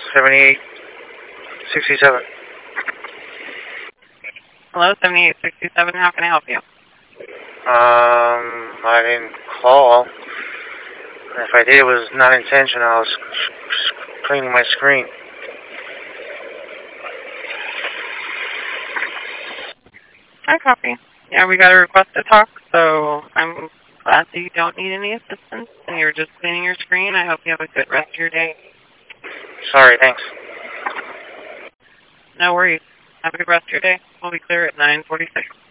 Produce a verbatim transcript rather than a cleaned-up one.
seventy-eight sixty-seven. Hello, seventy-eight sixty-seven. How can I help you? Um, I didn't call. If I did, it was not intentional. I was cleaning my screen. I copy. Yeah, we got a request to talk, so I'm glad that you don't need any assistance and you're just cleaning your screen. I hope you have a good rest of your day. Sorry, thanks. No worries. Have a good rest of your day. We'll be clear at nine forty-six.